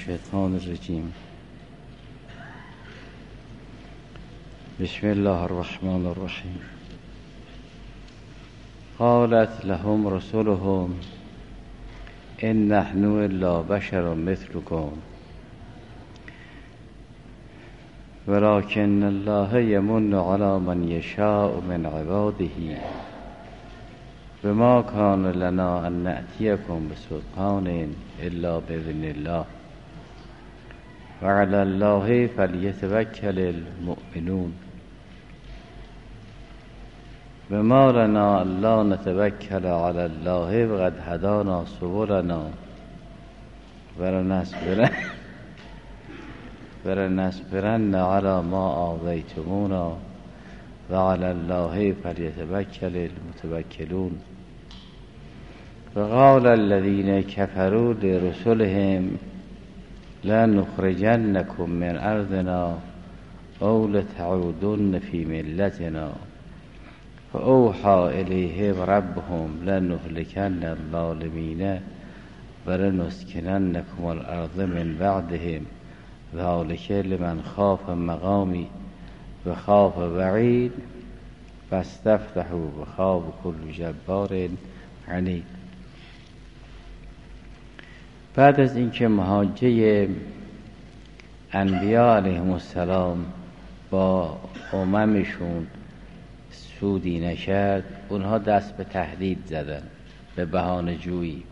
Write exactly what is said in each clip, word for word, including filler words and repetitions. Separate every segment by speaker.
Speaker 1: الشیطان الرجیم. بسم الله الرحمن الرحیم. قالت لهم رسلهم ان نحن الا بشر مثلكم ولكن الله يمن على من يشاء من عباده وما كان لنا ان نأتيكم بسلطان الا باذن الله وعلى الله فليتوكل المؤمنون وما لنا الا نتوكل على الله وقد هدانا سبلنا ولنصبرن ولنصبرن على ما آذيتمونا وعلى الله فليتوكل المتوكلون. وقال الذين كفروا لرسلهم لنخرجنكم من أرضنا أو لتعودن في ملتنا فأوحى إليهم ربهم لنهلكن الظالمين ولنسكننكم الأرض من بعدهم ذلك لمن خاف مقامي وخاف وعید فاستفتحوا وخاب كل جبار عنید. بعد از اینکه محاجه انبیاء علیهم السلام با اممشون سودی نکرد، اونها دست به تهدید زدن، به بهانه جویی.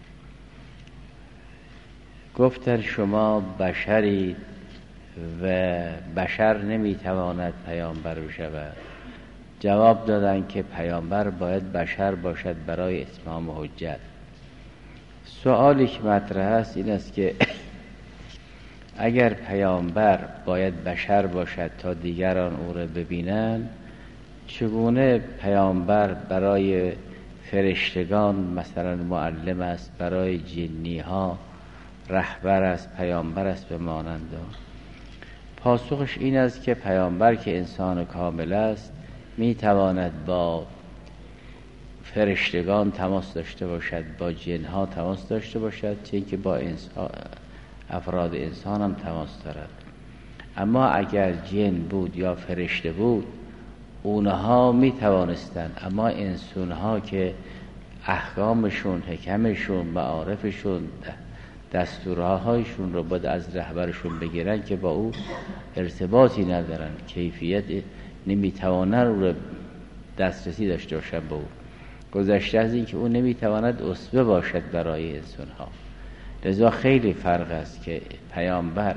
Speaker 1: گفتن شما بشرید و بشر نمیتواند پیامبر بشود. جواب دادن که پیامبر باید بشر باشد برای اتمام حجت. سوالی که مطرح است این است که اگر پیامبر باید بشر باشد تا دیگران او را ببینند، چگونه پیامبر برای فرشتگان مثلا معلم است، برای جنی ها رهبر است، پیامبر است به مانند آن؟ پاسخش این است که پیامبر که انسان کامل است می تواند با فرشتگان تماس داشته باشد، با جنها تماس داشته باشد، چه اینکه با انسان افراد انسان هم تماس دارد. اما اگر جن بود یا فرشته بود اونها می توانستند، اما انسانها که احکامشون، حکمشون، معارفشون، دستورهایشون رو باید از رهبرشون بگیرن که با او ارتباطی ندارن، کیفیت نمیتوانن او رو دسترسی داشته باشن با او، گذشته از این که او نمیتواند اسوه باشد برای انسانها. لذا خیلی فرق است که پیامبر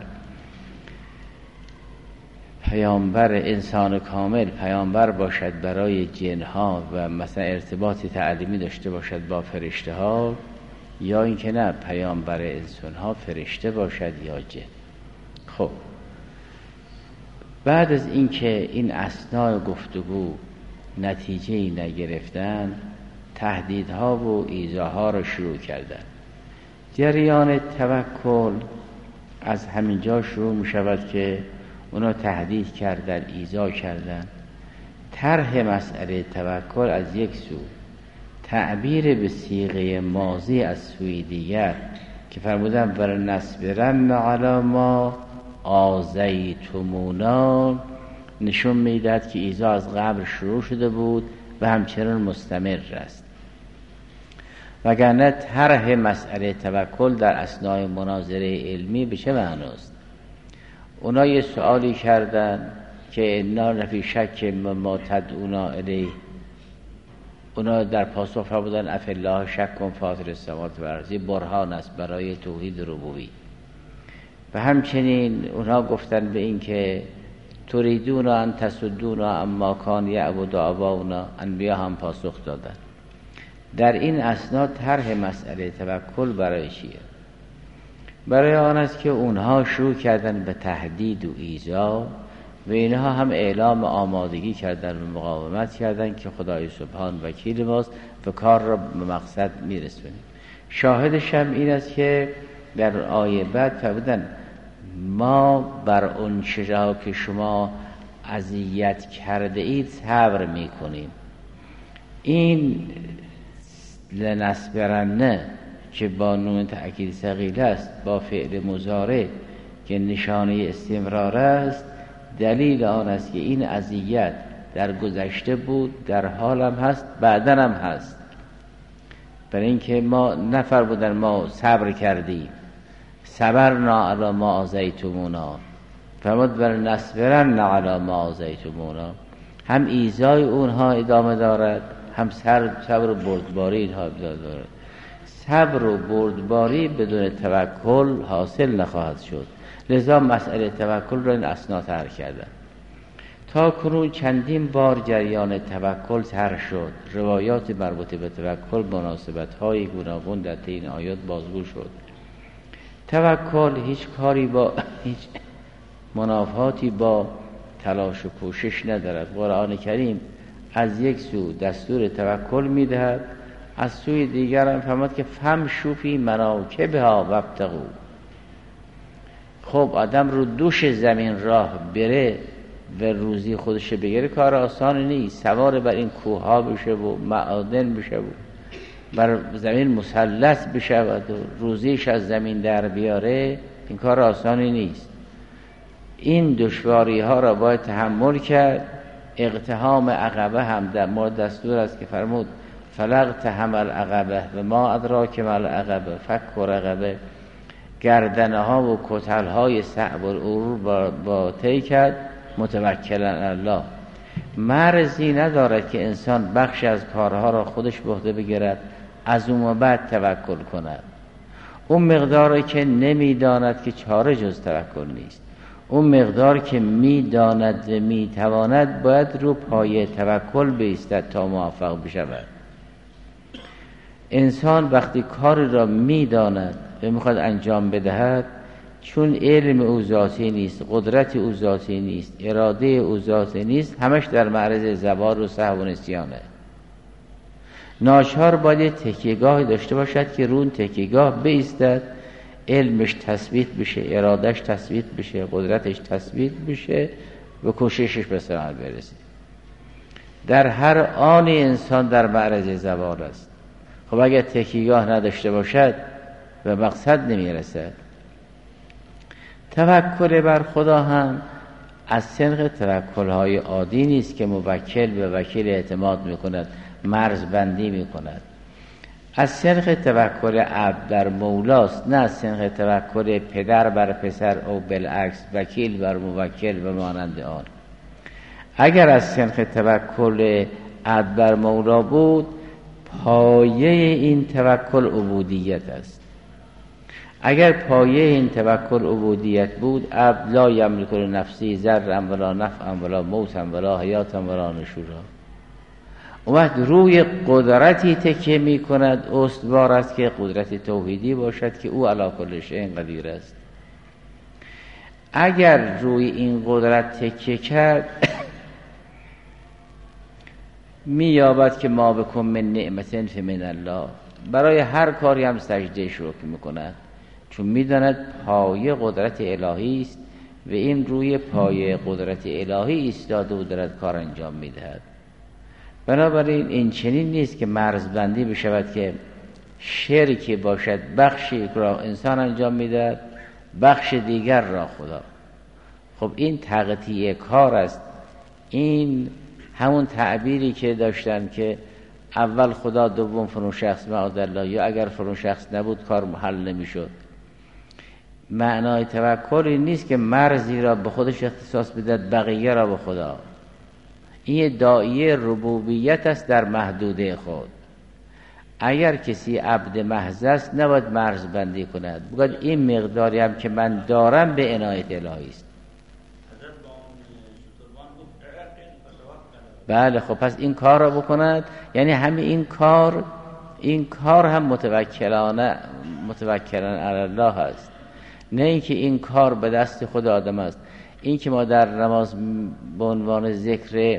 Speaker 1: پیامبر انسان کامل پیامبر باشد برای جنها و مثلا ارتباطی تعلیمی داشته باشد با فرشته ها، یا اینکه نه پیامبر انسان ها فرشته باشد یا جن. خب بعد از اینکه این اثناء گفتگو نتیجه‌ای نگرفتن، تهدیدها و ایذاها را شروع کردن. جریان توکل از همینجا شروع می شود که اونا تهدید کردن، ایذا کردن. طرح مسئله توکل از یک سو، تعبیر به صیغه ماضی از سوی دیگر که فرمودن ولنصبرن علی ما آذیتمونا، نشون میدهد که ایذا از قبل شروع شده بود و همچنان مستمر است. وگرنه طرح مسئله توکل در اثنای مناظره علمی به چه معناست؟ اونا یه سوالی کردن که انا لفی شک مما تدعونا الیه. اونا در پاسخ فرمودن اف الله شک فاطر السماوات و الارض، برهان است برای توحید ربوبی. و همچنین اونا گفتن به این که تریدون ان تصدون اما کان یعبد آباؤنا، انبیا هم پاسخ دادن. در این اثنا طرح مسئله توکل برای چیه؟ برای آن است که اونها شروع کردن به تهدید و ایذا و اینها هم اعلام آمادگی کردن و مقاومت کردن که خدای سبحان وکیل ماست و کار را به مقصد میرسونیم. شاهدش هم این است که در آیه بعد فرمودن ما بر اون چیزها که شما اذیت کرده اید صبر میکنیم. این لنصبرنه که با نون تأکید ثقیل است با فعل مضارع که نشانه استمرار است، دلیل آن است که این اذیت در گذشته بود، در حالم هست، بعداً هم هست. برای اینکه ما نفر بودن ما صبر کردیم، صبرنا علی ما آذیتمونا، فرمود بر نصبرن علی ما آذیتمونا. هم ایذای اونها ادامه دارد، هم صبر و بردباری اینها ادامه دارد. صبر و بردباری بدون توکل حاصل نخواهد شد. لذا مسئله توکل را این اسنا طرح کردن. تا کنون چندین بار جریان توکل طرح شد، روایات مربوطه به توکل، مناسبت‌های گوناگون در این آیات بازگو شد. توکل هیچ کاری با هیچ منافاتی با تلاش و کوشش ندارد. قرآن کریم از یک سو دستور توکل میدهد، از سوی دیگر هم فرمود که فمشوا فی مناکبها وابتغوا. خب آدم رو دوش زمین راه بره و روزی خودش بگیره کار آسانی نیست. سوار بر این کوه ها بشه و معادن بشه و بر زمین مسلط بشه و روزیش از زمین در بیاره، این کار آسانی نیست. این دشواری ها را باید تحمل کرد. اقتحام عقبه هم در مورد دستور است که فرمود فلقتحم العقبه و ما ادراک ما العقبه فک رقبه. گردنه ها و کتل های صعب العروج با, با طی کرد متوکلا الله. مرزی ندارد که انسان بخش از کارها را خودش به عهده بگیرد از اون بعد توکل کند. اون مقداری که نمیداند که چاره جز توکل نیست، اون مقدار که میداند و میتواند باید رو پای توکل بایستد تا موفق بشود. انسان وقتی کاری را میداند و میخواد انجام بدهد، چون علم او ذاتی نیست، قدرت او ذاتی نیست، اراده او ذاتی نیست، همش در معرض زوال و سهو و نسیانه. ناچار باید تکیه‌گاه داشته باشد که رون تکیه‌گاه بایستد، علمش تثبیت بشه، ارادش تثبیت بشه، قدرتش تثبیت بشه و کوششش به ثمر برسه. در هر آن انسان در معرض زوال است. خب اگر تکیه‌گاه نداشته باشد و مقصد نمیرسد. توکل بر خدا هم از سنخ توکل‌های عادی نیست که موکل به وکیل اعتماد میکند، مرز بندی میکند. از سنخ توکل عبد در مولاست، نه از سنخ توکل پدر بر پسر او بالعکس وکیل بر موکل و مانند آن. اگر از سنخ توکل عبد بر مولا بود، پایه این توکل عبودیت است. اگر پایه این توکل عبودیت بود، عبد لا یملک لنفسی ضرا ولا نفعا ولا موتا ولا حیاتا ولا نشورا. اومد روی قدرتی تکیه می کند، استوار است که قدرت توحیدی باشد که او علی کل شیء قدیر است. اگر روی این قدرت تکیه کرد می یابد که ما بکن من نعمت فمن الله، برای هر کاری هم سجده شکر می کند، چون می داند پایه قدرت الهی است و این روی پایه قدرت الهی ایستاده و دارد کار انجام می دهد. بنابراین این چنین نیست که مرزبندی بشود که شرکی باشد بخشی را انسان انجام میدهد، بخش دیگر را خدا. خب این تقطیع کار است. این همون تعبیری که داشتن که اول خدا دوم فرون شخص معاذالله، یا اگر فرون شخص نبود کار حل نمیشد. معنای توکل این نیست که مرزی را به خودش اختصاص بدهد بقیه را به خدا. این داعیه ربوبیت است در محدوده خود. اگر کسی عبد محض است نباید مرز بندی کند، بگوید این مقداری هم که من دارم به عنایت الهی است. بله خب پس این کار را بکند، یعنی همین این کار این کار هم متوکلانه متوکلانه علی الله است، نه اینکه این کار به دست خود آدم است. این که ما در نماز به عنوان ذکر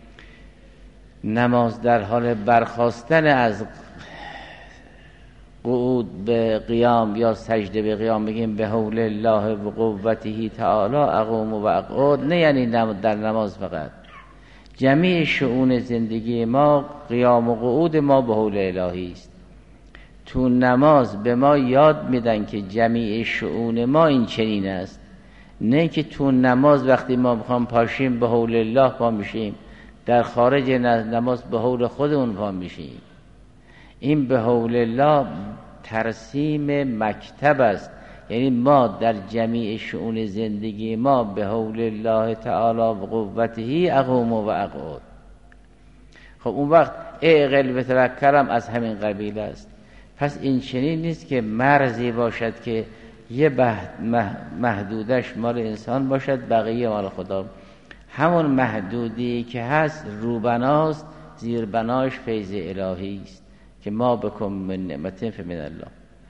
Speaker 1: نماز در حال برخاستن از قعود به قیام یا سجده به قیام بگیم به حول الله و قوته تعالی اقوم و اقعد، نه یعنی در نماز فقط. جمیع شؤون زندگی ما، قیام و قعود ما به حول الهی است. تو نماز به ما یاد میدن که جمیع شؤون ما این چنین است، نه که تو نماز وقتی ما بخوام پاشیم به حول الله پا میشیم، در خارج نماز به حول خودمون پا میشیم. این به حول الله ترسیم مکتب است، یعنی ما در جمیع شؤون زندگی ما به حول الله تعالی و قوته اقوم و اقعد. خب اون وقت اعقل و توکلم از همین قبیل است. پس این چنین نیست که مرزی باشد که یه محدودش مال انسان باشد بقیه مال خدا. همون محدودی که هست روبناست، زیربناش فیض الهی است که ما بکن من نعمت فمن الله.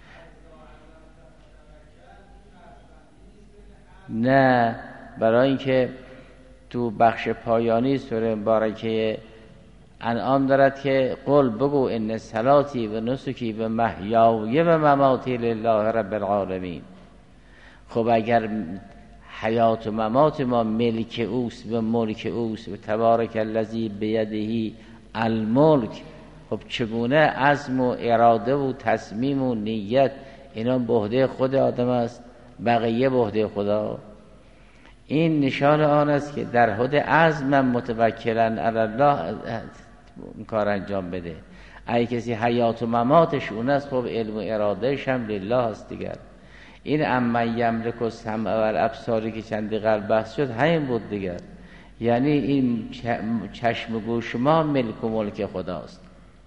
Speaker 1: نه، برای اینکه تو بخش پایانی سوره مبارکه انعام دارد که قل بگو ان صلاتی و نسکی و محیای و مماتی لله رب العالمین. خب اگر حیات و ممات ما ملک اوست و ملک اوست و تبارک الذی بیده الملک، خب چگونه عزم و اراده و تصمیم و نیت اینا به عهده خود آدم است، بقیه به عهده خدا؟ این نشان آن است که در حد عزم متوکلن علی الله این کار انجام بده. اگه کسی حیات و مماتش اون است، خب علم و ارادهش هم لله است دیگر. این اما یملک و سمع و الابصاری که چندی قبل بحث شد همین بود دیگر، یعنی این چشم و گوش ما ملک و ملک خداست.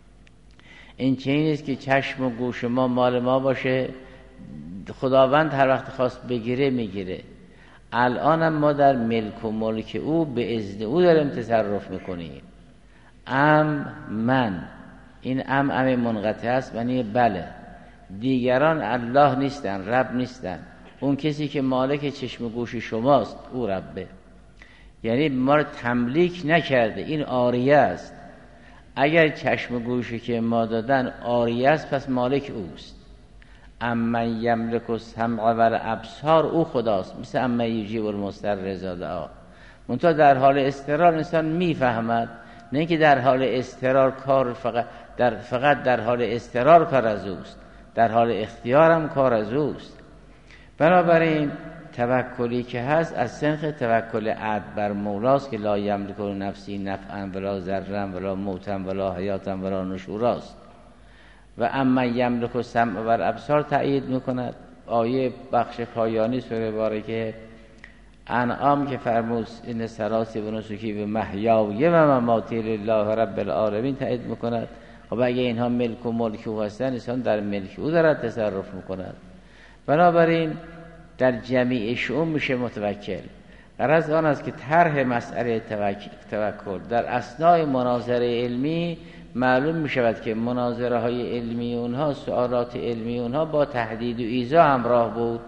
Speaker 1: این چنین نیست که چشم و گوش ما مال ما باشه، خداوند هر وقت خواست بگیره میگیره. الانم ما در ملک و ملک او به اذن او داریم تصرف میکنیم. ام من، این ام ام منقطع است، یعنی بله، دیگران الله نیستن، رب نیستن. اون کسی که مالک چشم و گوش شماست او ربه، یعنی ما رو تملیک نکرده، این عاریه است. اگر چشم و گوشی که ما دادن عاریه است پس مالک اوست. اما یملک السمع و الابصار او خداست، مثل اما یجیب المضطر اذا دعا. منتها در حال اضطرار انسان میفهمد، نه که در حال اضطرار کار فقط در فقط در حال اضطرار کار از اوست، در حال اختیار هم کار از اوست. بنابراین توکلی که هست از سنخ توکل عد بر مولاست که لا یملک نفسی نفعا ولا ضرا ولا موتا ولا حیاتا ولا نشوراست. و اما یملک السمع و الابصار تأیید میکند آیه بخش پایانی سوره بارکه انعام که فرمود این صلاتی و نسکی و محیای و مماتی لله رب العالمین تأیید میکند. خب اگه اینها ملک و ملک او هستن، انسان در ملک او دارد تصرف میکند. بنابراین در جمیع شؤون میشه متوکل. غرض آن است که طرح مسئله توکل در اثنای مناظره علمی معلوم می شود که مناظره های علمی اونها، سوالات علمی اونها با تهدید و ایذا همراه بود.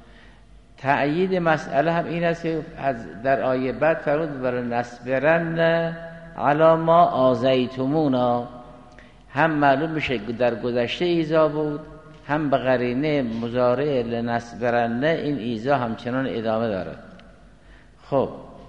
Speaker 1: تأیید مسئله هم این است که از در آیه بعد فرمود ولنصبرن علی ما آذیتمونا، هم معلوم میشه در گذشته ایذا بود، هم به قرینه مضارع لنصبرن این ایذا همچنان ادامه داره. خب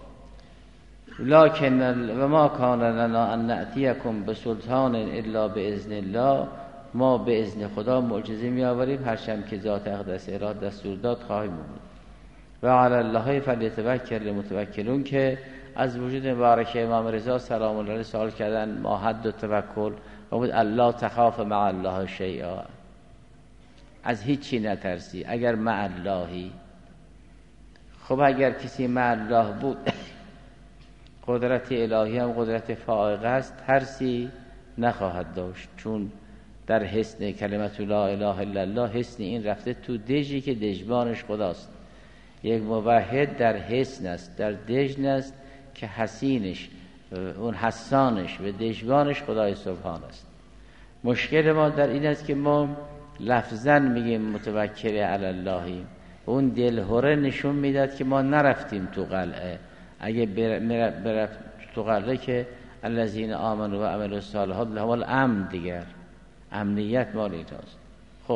Speaker 1: لکن و ما کان لنا ان نأتیکم بسلطان الا باذن الله، ما به اذن خدا معجزه می آوریم هرچند که ذات اقدس اراده دستور داد خواهیم بود. و علی الله فلیتوکل المتوکلون که از وجود مبارک امام رضا سلام الله علیه سوال کردن ما حد توکل، و بود الله تخاف مع الله شیئا، از هیچی نترسی اگر مع اللهی. خب اگر کسی مع الله بود قدرت الهی هم قدرت فائقه است، ترسی نخواهد داشت، چون در حسن کلمت لا اله الا الله حسن این رفته تو دژی که دژبانش خداست. یک موحد در حسن است، در دژن است که حسینش اون حسانش و دژبانش خدای سبحان است. مشکل ما در این است که ما لفظاً میگیم متوکل علی اللهیم، اون دلهره نشون میداد که ما نرفتیم تو قلعه. اگه برفت تو قلعه که الذین آمنوا و عملوا الصالحات لهم الامن، دیگر امنیت مال ایناست. خب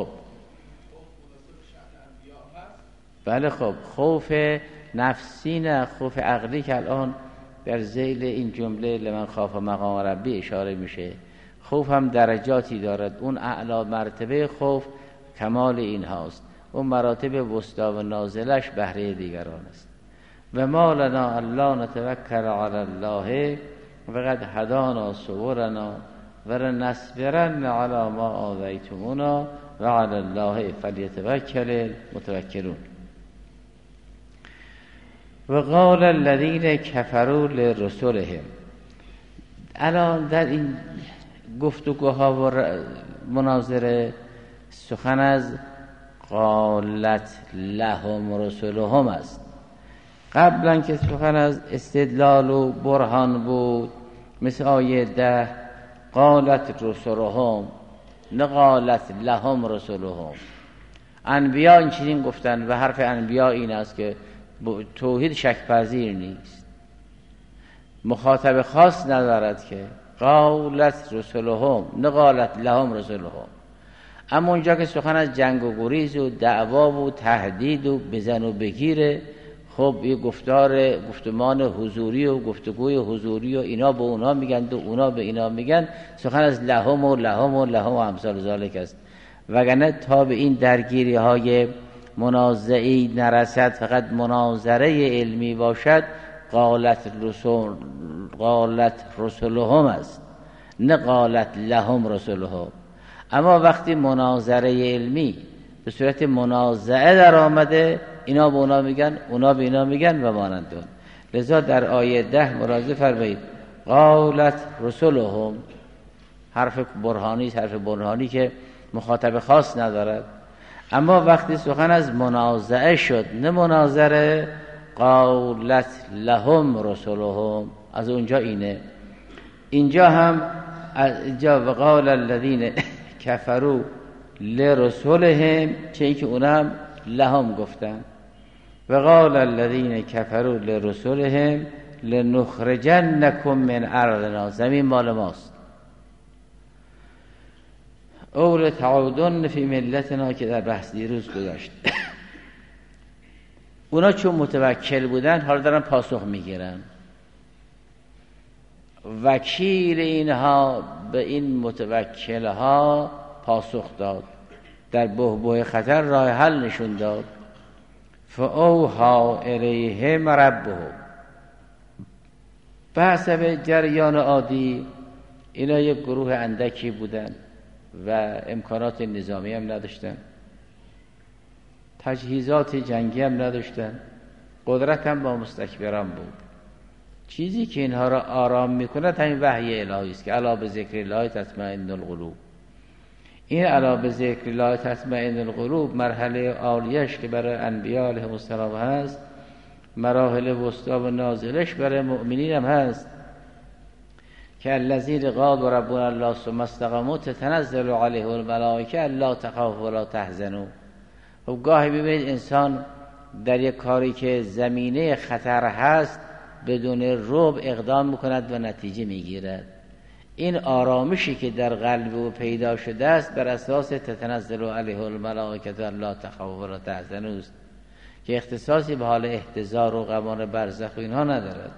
Speaker 1: بله، خب خوف نفسی نه، خوف عقلی که الان در ذیل این جمله لمن خاف مقام ربی اشاره میشه. خوف هم درجاتی دارد. اون اعلی مرتبه خوف کمال این هاست، اون مراتب وسطا و نازلش بهره دیگران است. و ما لنا الا نتوکل علی الله وقد هدانا سبلنا ولنصبرن علی ما آذیتمونا و علی الله فلیتوکل المتوکلون. و قال الذین کفروا لرسلهم. الان در این گفتگوها و مناظره سخن از قالت لهم رسلهم است. قبلا که سخن از استدلال و برهان بود، مثل آیه ده قالت رسلهم، نه قالت لهم رسلهم. انبیا این چیزی گفتن و حرف انبیا این است که توحید شک پذیر نیست، مخاطب خاص ندارد که قالت رسلهم نه قالت لهم رسلهم. اما اونجا که سخن از جنگ و گریز و دعوا و تهدید و بزن و بگیره، خب یه گفتار گفتمان حضوری و گفتگوی حضوری و اینا به اونا میگن و اونا به اینا میگن، سخن از لهم و لهم و لهم و امثال ذالک است. وگرنه تا به این درگیری های منازعی نرسد، فقط مناظره علمی باشد، قالت رسول قالت رسولهم است نه قالت لهم رسولهم. اما وقتی مناظره علمی به صورت منازعه در آمده، اینا به اونا میگن اونا به اینا میگن و مانندون. لذا در آیه ده ملاحظه فرمایید قالت رسولهم، حرف برهانی، حرف برهانی که مخاطب خاص ندارد. اما وقتی سخن از منازعه شد نه مناظره، قالت لهم رسولهم، از اونجا اینه. اینجا هم اینجا وقال الذین کفروا لرسلهم، چه اینکه اونا هم لهم گفتن. وقال الذین کفروا لرسلهم لنخرجنکم من ارضنا، زمین مال ماست، او لتعودن فی ملتنا که در بحث دیروز گذاشت. اونا چون متوکل بودن حالا دارن پاسخ میگیرن. وکیل اینها به این متوکلها پاسخ داد، در بحبوح خطر راه حل نشون داد. فاوحی الیهم ربهم، به حسب جریان عادی اینا یک گروه اندکی بودن و امکانات نظامی هم نداشتن، تجهیزات جنگی هم نداشتن، قدرت هم با مستکبران بود. چیزی که اینها را آرام میکنه همین وحی الهی است که الا بذکر الله تطمئن القلوب. این الا بذکر الله تطمئن القلوب مرحله عالیش که برای انبیاء علیهم السلام هست، مراحل وسطا و نازلش برای مؤمنین هم هست که الذین قالوا ربنا الله ثم استقاموا تتنزل علیهم الملائکه الا تخافوا ولا تحزنوا. خب گاهی ببینید انسان در یک کاری که زمینه خطر هست بدون رعب اقدام میکند و نتیجه میگیرد. این آرامشی که در قلب او پیدا شده است بر اساس تتنزل علیه الملائکه الا تخافوا ولا تحزنوا است که اختصاصی به حال احتضار و غمان برزخ و اینها ندارد.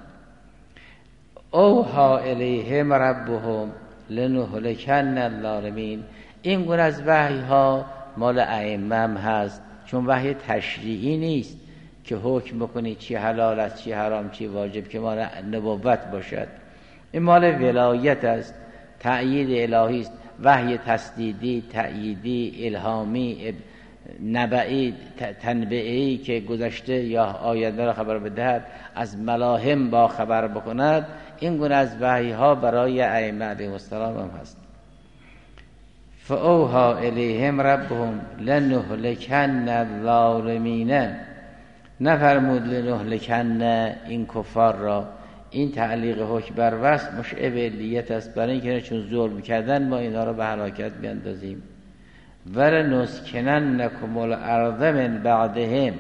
Speaker 1: اوحی الیهم ربهم لنهلکن الظالمین. این گونه از وحی ها مال ائمه هم هست، چون وحی تشریعی نیست که حکم بکنی چی حلال است چی حرام چی واجب که مال نبوت باشد. این مال ولایت است، تأیید الهی است، وحی تسدیدی، تأییدی، الهامی، نبعی، تنبعی که گذشته یا آینده را خبر بدهد، از ملاهم با خبر بکند. این گونه از وحی ها برای ائمه علیهم السلام هم هست. فاوحی الیهم ربهم لنهلکن الظالمین. نفرمود لنهلکن این کفار را، این تعلیق حکم بر وصف مشعب علیت است، برای اینکه چون ظلم کردن ما اینا را به هلاکت بیندازیم. ولنسکننکم الارض من بعدهم،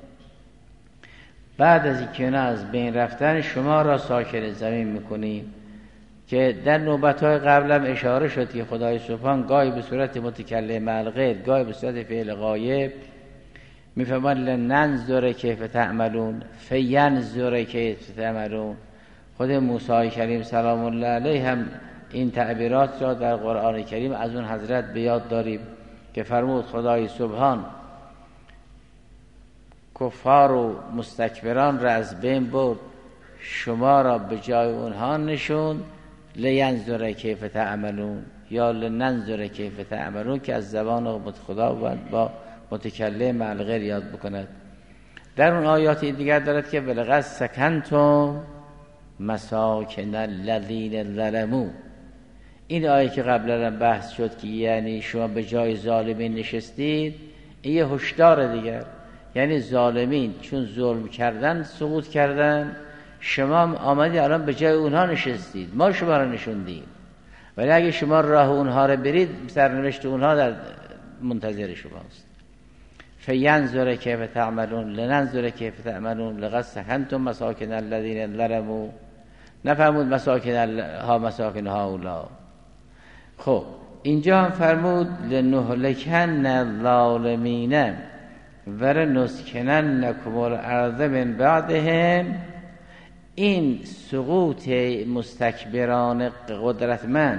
Speaker 1: بعد از اینکه اینا از بین رفتن شما را ساکن زمین میکنیم. که در نوبت‌های قبل هم اشاره شد که خدای سبحان گاهی به صورت متکلم الغیب، گاهی به صورت فعل غایب میفرماد لننظر کیف تعملون فینظر کیف تعملون. خود موسی کریم سلام الله علیه هم این تعبیرات را در قرآن کریم از اون حضرت به یاد داریم که فرمود خدای سبحان کفار و مستکبران را از بین برد، شما را به جای اونها نشوند، لینظر کیف تعملون یا لننظر کیف تعملون که از زبان خدا باید با متکلم مع الغیر یاد بکند. در اون آیاتی دیگر دارد که ولقد سکنتم مساکن الذین ظلموا. این آیه که قبلا بحث شد که یعنی شما به جای ظالمین نشستید، این یه هشدار دیگر، یعنی ظالمین چون ظلم کردن سقوط کردن، شما آمدید الان به جای اونها نشستید، ما شما را نشوندیم، ولی اگه شما راه اونها را برید سرنوشت اونها در منتظر شماست. فینظر کیف تعملون لننظر کیف تعملون لقد سکنتم مساکن الذین ظلموا، نفرمود مساکن ها مساکن هؤلاء. خب اینجا هم فرمود لنهلکن الظالمین ولنسکننکم الارض من بعدهم. این سقوط مستکبران قدرتمند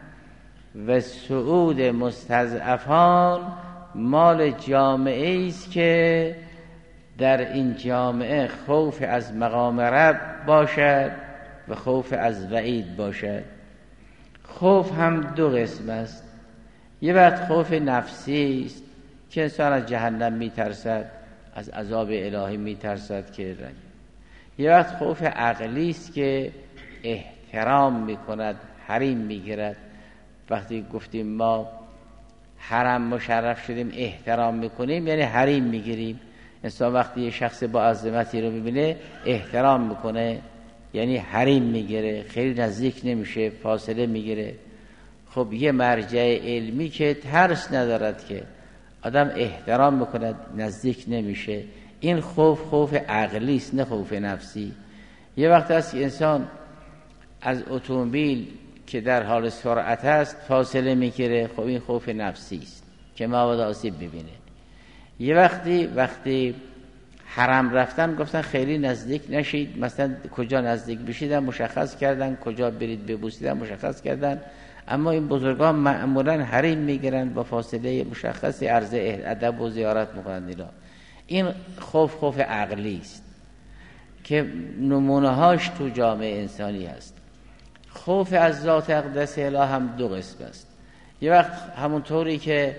Speaker 1: و صعود مستضعفان مال جامعه است که در این جامعه خوف از مقام رب باشد و خوف از وعید باشد. خوف هم دو قسم است. یه وقت خوف نفسی است که انسان از جهنم میترسد، از عذاب الهی میترسد که رنگ. یه وقت خوف عقلی است که احترام میکند، حریم میگیرد. وقتی گفتیم ما حرم مشرف شدیم احترام میکنیم، یعنی حریم میگیریم. انسان وقتی یه شخص با عظمتی رو میبینه احترام میکنه، یعنی حریم میگیره، خیلی نزدیک نمیشه، فاصله میگیره. خب یه مرجع علمی که ترس ندارد که آدم احترام میکند، نزدیک نمیشه، این خوف خوف عقلی است نه خوف نفسی. یه وقت هست که انسان از اتومبیل که در حال سرعت است فاصله میگیره، خب این خوف نفسی است که مبادا آسیب ببینه. یه وقتی وقتی حرم رفتن گفتن خیلی نزدیک نشید، مثلا کجا نزدیک بشیدن مشخص کردن، کجا برید ببوسیدن مشخص کردن، اما این بزرگان معمولا حریم میگیرن با فاصله مشخصی، عرض ادب و زیارت میکنن. اینا این خوف خوف عقلی است که نمونه هاش تو جامعه انسانی هست. خوف از ذات اقدس اله هم دو قسم است. یه وقت همونطوری که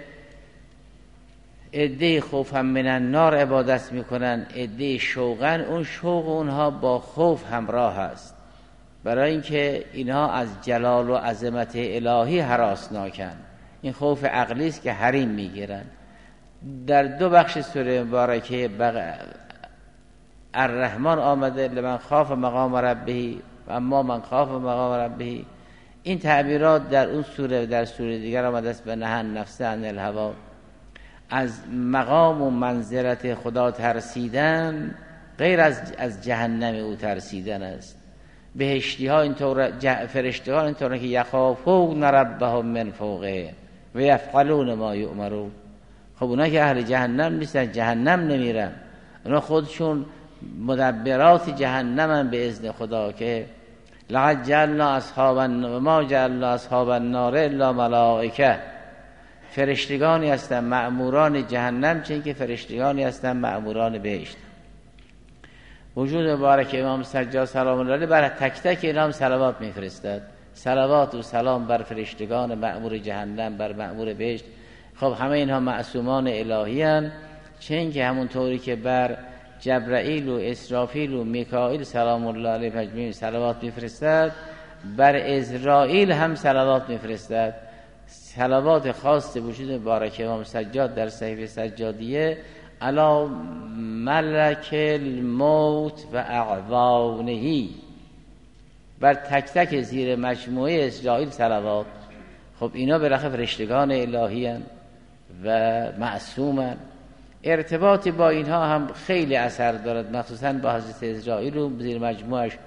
Speaker 1: عده خوف هم من النار عبادت میکنن، عده شوقن، اون شوق اونها با خوف همراه است، برای اینکه اینها از جلال و عظمت الهی هراسناکن. این خوف عقلی است که حریم میگیرن. در دو بخش سوره مبارکه بق... الرحمن آمده لمن خاف مقام ربه و اما من خاف مقام ربه. این تعبیرات در اون سوره در سوره دیگر آمده است به نهن نفس عن الهوا. از مقام و منزلت خدا ترسیدن غیر از از جهنم او ترسیدن است. بهشتی ها اینطور، فرشته ها اینطور که یخافون ربهم من فوقه و یفعلون ما یؤمرون. خب اونا که اهل جهنم نیستن، جهنم نمیرن، اونا خودشون مدبرات جهنمن به اذن خدا که لقد جعلنا اصحاب النار ما جعلنا اصحاب النار الا ملائکه. فرشتگانی هستن مأموران جهنم، چون که فرشتگانی هستن مأموران بهشت. وجود مبارک امام سجاد سلام الله علیه بر تک تک اینام صلوات میفرستد، صلوات و سلام بر فرشتگان مأمور جهنم، بر مأمور بهشت. خب همه اینها معصومان الهی هستند، چون که همونطوری که بر جبرائیل و اسرافیل و میکائیل سلام الله علیه اجمعین صلوات میفرستد، بر عزرائیل هم صلوات میفرستد. صلوات خاص وجود مبارک امام سجاد در صحیفه سجادیه علی ملک الموت و اعوانه، بر تک تک زیر مجموعه اسرائیل صلوات. خب اینا بالاخره فرشتگان الهی هستند و معصومند. ارتباطی با اینها هم خیلی اثر دارد، مخصوصا با حضرت اسرائیل و زیر مجموعش،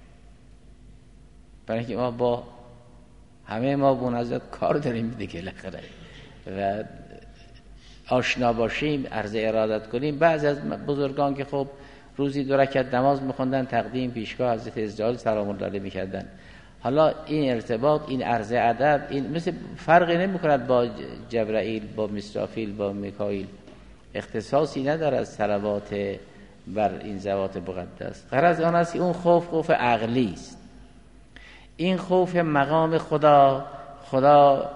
Speaker 1: برای اینکه ما با همه ما با حضرت کار داریم دیگه بالاخره و آشنا باشیم، عرض ارادت کنیم. بعضی از بزرگان که خب روزی دو رکعت نماز می‌خوندن، تقدیم پیشگاه حضرت اسرائیل سلام الله علیه می‌کردن. حالا این ارتباط، این عرض ادب، این مثل فرقی نمی کند با جبرائیل، با میسرافیل، با میکائیل، اختصاصی ندارد صلوات بر این ذوات مقدس. غرض آن است که اون خوف خوف عقلی است. این خوف مقام خدا، خدا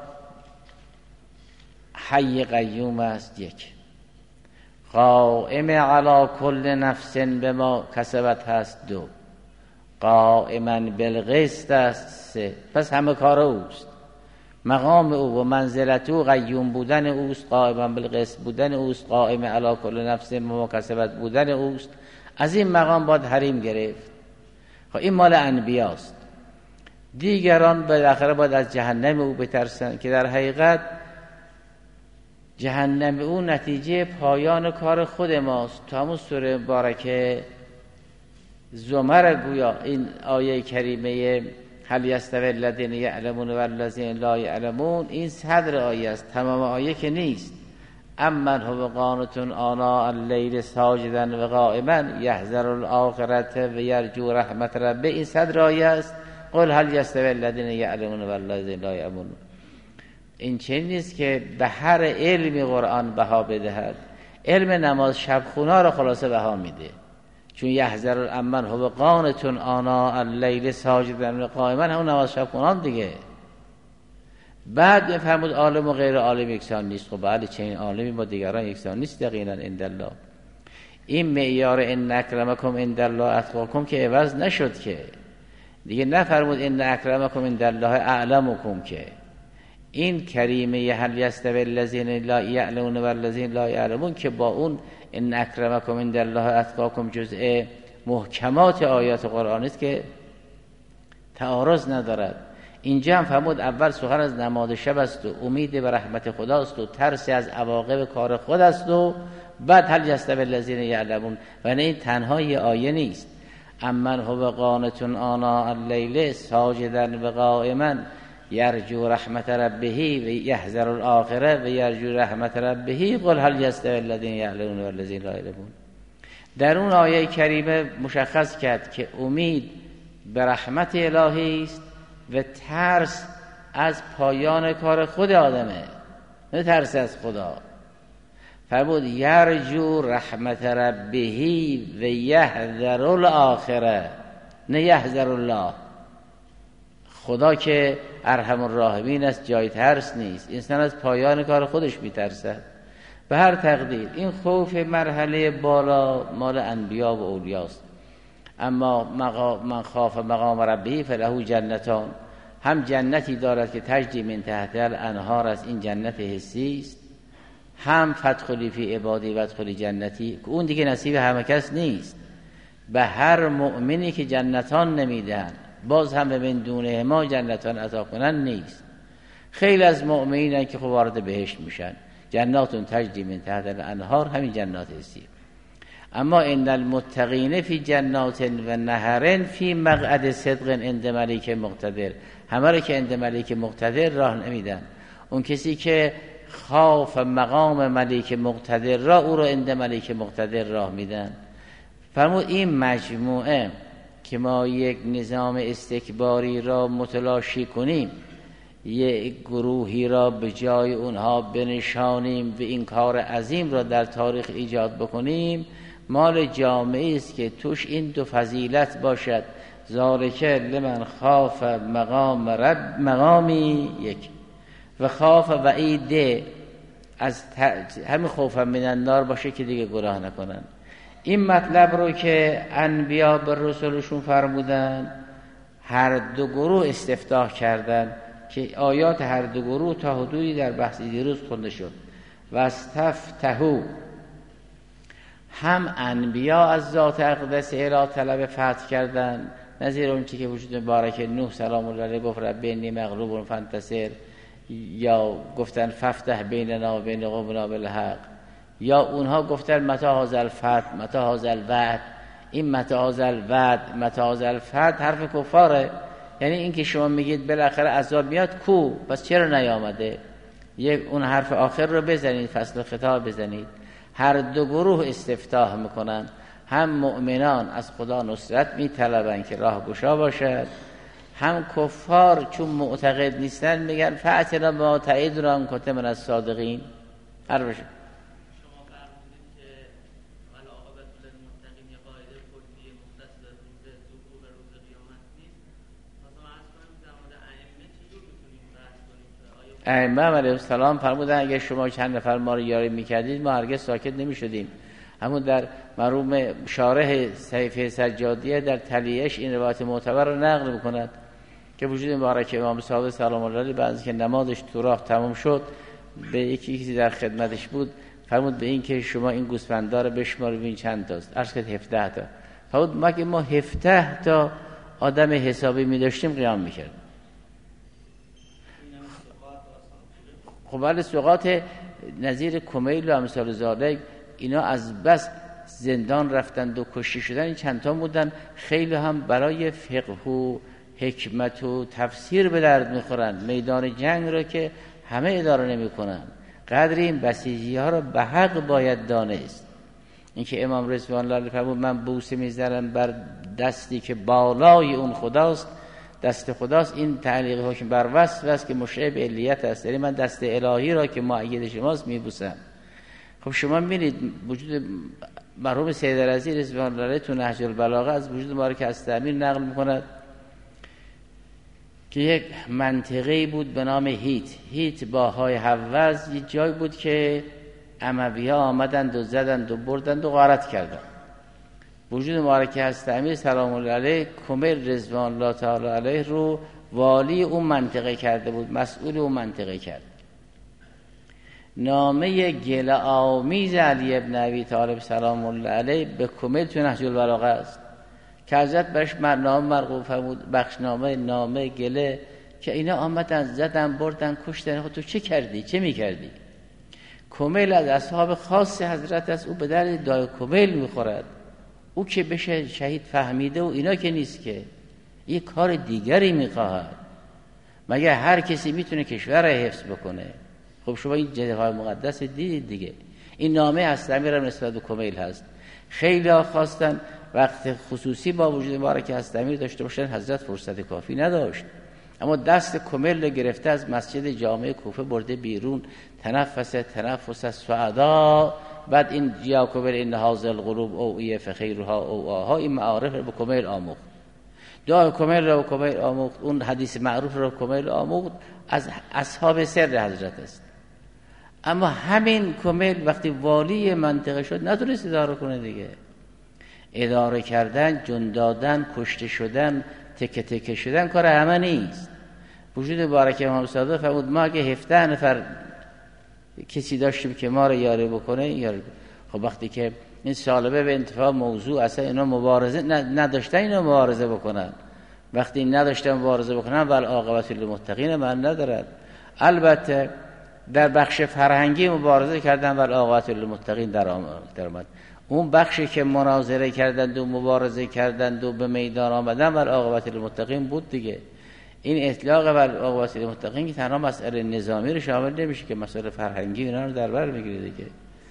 Speaker 1: حی قیوم است، یک قائم علی کل نفس بما کسبت هست، دو قائما بالقسط است، سه پس همه کار اوست. مقام او و منزلت او قیوم بودن اوست، قائما بالقسط بودن اوست، قائم علی کل نفس بما کسبت بودن اوست. از این مقام باید حریم گرفت. خب این مال انبیاست. دیگران بالاخره باید از جهنم او بترسن که در حقیقت جهنم او نتیجه پایان کار خود ماست. تو همون سوره مبارکه زمر گویا این آیه کریمه هل یستوی الذین یعلمون و الذین لا یعلمون، این صدر آیه است، تمام آیه که نیست. امن هو قانت آناء اللیل ساجدا و قائما یحذر الآخرة و یرجو رحمت ربه، این صدر آیه است. قل هل یستوی الذین یعلمون و الذین لا یعلمون. این چه نیست که به هر علمی قرآن بها بدهد. علم نماز شب خونا رو خلاصه بها میده، چون یحذر الامن هو قانت آناء اللیل ساجدا و قائما، همون نماز شب خونان دیگه. بعد میفرمود عالم و غیر عالم یکسان نیست. خب بله، چنین عالمی با دیگران یکسان نیست یقینا عند الله. این معیار ان اکرمکم عند الله اتقاکم که عوض نشد که دیگه. نفرمود ان اکرمکم عند الله اعلمکم، که این کریمه هل یستوی الذین لا یعلمون و الذین لا یعلمون که با اون ان اکرمکم عند الله اتقاکم جزء محکمات آیات قرآن است که تعارض ندارد. اینجا هم فرمود اول سخن از نماز شب است و امید به رحمت خداست و ترس از عواقب کار خود است و بعد هل یستوی الذین یعلمون. و نه این تنها یه آیه نیست. امن هو قانت آناء اللیل ساجدا و قائما یرجو رحمت ربه و یحذر الآخرة و یرجو رحمت ربه قل هل یستوی الذین یعلمون و الذین لا یعلمون. در اون آیه کریمه مشخص کرد که امید به رحمت الهی است و ترس از پایان کار خود آدمه، نه ترس از خدا. فرمود یرجو رحمت ربه و یحذر الآخرة، نه یحذر الله. خدا که ارحم الراحمین است، جای ترس نیست. انسان از پایان کار خودش میترسد. به هر تقدیر این خوف مرحله بالا مال انبیا و اولیاست. اما من خاف مقام ربه فله جنتان، هم جنتی دارد که تجری من تحت الانهار است، این جنت حسی است. هم فادخلی فی عبادی وادخلی جنتی، که اون دیگه نصیب همه کس نیست. به هر مؤمنی که جنتان نمیدهند باز هم به من دونه ما جنتان عطا کنن نیست. خیلی از مؤمنین که خب وارد بهشت میشن، جناتون تجری من تحت الانهار، همین جنات حسی. اما ان المتقین فی جنات و نهر فی مقعد صدق عند ملیک مقتدر، همه رو که عند ملیک مقتدر راه نمیدن. اون کسی که خاف مقام ملیک مقتدر را، او رو عند ملیک مقتدر راه میدن. فرمود این مجموعه که ما یک نظام استکباری را متلاشی کنیم، یک گروهی را به جای اونها بنشانیم و این کار عظیم را در تاریخ ایجاد بکنیم، مال جامعه است که توش این دو فضیلت باشد. ذالک لمن خاف مقام رب مقامی، یک، و خاف وعید، از همین خوف من النار باشه که دیگه گناه نکنن. این مطلب رو که انبیا به رسولشون فرمودن، هر دو گروه استفتاح کردن که آیات هر دو گروه تا حدودی در بحث دیروز خونده شد. و استفتحوا، هم انبیا از ذات اقدس اله طلب فتح کردن، نظیر اون چی که وجود مبارک نوح سلام الله علیه گفت رب انی مغلوب فانتصر، یا گفتن ففتح بیننا و بین قومنا بالحق، یا اونها گفتن متى هذا الفتح متى هذا الوعد. این متى هذا الوعد متى هذا الفتح حرف کفاره، یعنی این که شما میگید بالاخره عذاب میاد، کو پس چرا نیامده؟ یک اون حرف آخر رو بزنید، فصل خطاب بزنید. هر دو گروه استفتاح میکنن، هم مؤمنان از خدا نصرت میطلبن که راه گشا باشد، هم کفار چون معتقد نیستن میگن فأتنا بما تعدنا ان کنت من الصادقین. حرفش
Speaker 2: شما فرمودید که علاقبت للمتقین یه قاعده کلی مختص به روز ظهور روز قیامت نیست. مثلا عرض کنیم در مورد ائمه چجور میتونیم بحث کنیم که آیا
Speaker 1: ائمه علیهم السلام فرمودن اگه شما چند نفر ما رو یاری میکردید ما هرگز ساکت نمیشدیم. همون در مرحوم شارح صحیفه سجادیه در تلیهش این روایت معتبر رو نقل میکند که وجود مبارک امام صادق سلام الله علیه بعد که نمازش تو راه تمام شد به یکی کسی در خدمتش بود فرمود به این که شما این گوسفندا رو بشمار ببین چند تاست. عرض کرد هفده تا. فرمود مگه ما هفده تا آدم حسابی می داشتیم قیام میکردیم. خب ولی سقاط نظیر کمیل و امثال ذالک اینا از بس زندان رفتند و کشته شدن. این چند تا بودن خیلی هم برای فقه و حکمت و تفسیر به درد میخورند. میدان جنگ را که همه اداره نمی کنند. قدر این بسیجی ها را به حق باید دانست. اینکه امام رضوان الله فرمود من بوسه میزنم بر دستی که بالای اون خداست، دست خداست، این تعلیق حکم بر وصف است که مشرع به علیت است. یعنی من دست الهی را که مؤید شماست میبوسم. خب شما می‌بینید وجود مرحوم سید رضی رضوان الله تو نهج البلاغه از وجود مبارک هست‌امیر نقل می‌کند که یک منطقه‌ای بود به نام هیت. هیت با های حوز یک جای بود که اموی‌ها آمدند و زدند و بردند و غارت کردند. وجود مبارک هست‌امیر سلام الله علیه کمیل رضوان الله تعالی علیه رو والی اون منطقه کرده بود، مسئول اون منطقه کرد. نامه گله آمیز علی ابن ابی طالب سلام الله علیه به کمیل تو نهج البلاغه است که حضرت برش نامه مرقوم فرمود، بخشنامه نامه گله که اینا آمدن زدن بردن کشتن. خود تو چه کردی؟ چه میکردی؟ کمیل از اصحاب خاص حضرت است، او به درد دای کمیل میخورد. او که بشه شهید فهمیده و اینا که نیست که یک کار دیگری میخواهد. مگه هر کسی میتونه کشور حفظ بکنه؟ خب شما این جده مقدس دیدید دیگه. این نامه هست‌امیر هم نسبت به کمیل هست. خیلی ها خواستن وقت خصوصی با وجود مبارک هست‌امیر داشته باشن، حضرت فرصت کافی نداشت، اما دست کمیل رو گرفته از مسجد جامع کوفه برده بیرون. تنفس تنفس السعدا. بعد این یا کمیل ان هذا القلوب اوعیه فخیرها اوعاها، این معارف رو به کمیل آموخت، دعای کمیل رو به کمیل آموخت، اون حدیث معروف رو به کمیل آموخت، از اصحاب سر حضرت است. اما همین کمیل وقتی والی منطقه شد ندونست اداره کنه دیگه. اداره کردن، جون دادن، کشته شدن، تکه تکه شدن کار همه نیست. وجود مبارک امام صادق فرمود ما اگه هفده نفر کسی داشتیم که ما رو یاری بکنه یاری. خب وقتی که این سالبه به انتفاع موضوع اصلا اینا مبارزه نداشتن، اینا مبارزه بکنن. وقتی نداشتن مبارزه بکنن ول عاقبت للمتقین من ندارد. البته در بخش فرهنگی مبارزه کردن ول عاقبت للمتقین در آمد. اون بخشی که مناظره کردند و مبارزه کردند و به میدان آمدن ول عاقبت للمتقین بود دیگه. این اطلاق ول عاقبت للمتقین که تنها مسئله نظامی رو شامل نمیشه که مسئله فرهنگی اینا رو در بر میگیره دیگه.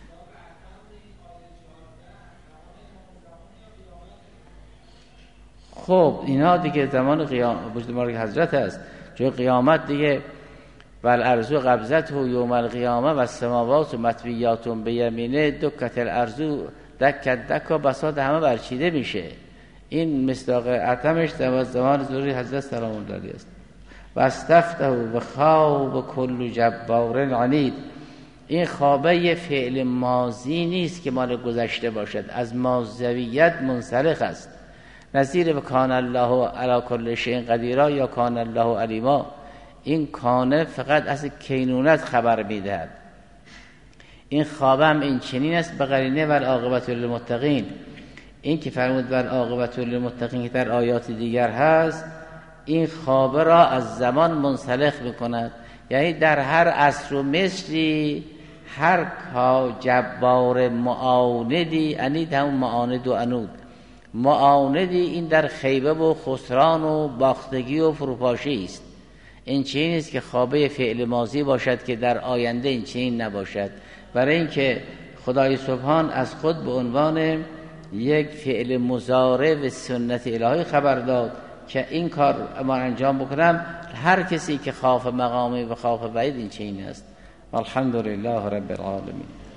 Speaker 1: خب اینا دیگه زمان قیام وجود مبارک حضرت است. چون قیامت دیگه والارض قبضته یوم القیامه و السماوات مطویات بیمینه دکت الارض دکت دکا بساط همه برچیده میشه. این مصداق عتمش در زمان ظهور حضرت سلام الله علیه است. و استفته و خواب کل جبار عنید. این خوابه فعل ماضی نیست که مال گذشته باشد، از ماضویت منسلخ است. نظیر و کان الله علی کل شیء قدیر یا کان الله علیما. این کانه فقط از کینونت خبر میدهد. این خوابم این چنین است به قرینه ول عاقبت للمتقین. این که فرمود ول عاقبت للمتقین که در آیات دیگر هست، این خوابه را از زمان منسلخ میکند. یعنی در هر عصر و مصری هر کا جبار معاندی، انید هم معاند و انود، معاندی این در خیبه و خسران و باختگی و فروپاشی است. این چنین است که خوابه فعل ماضی باشد که در آینده این چنین نباشد. برای اینکه خدای سبحان از خود به عنوان یک فعل مضارع و سنت الهی خبر داد که این کار ما انجام بکنم. هر کسی که خاف مقامی و خاف وعید این چین است. الحمدلله رب العالمین.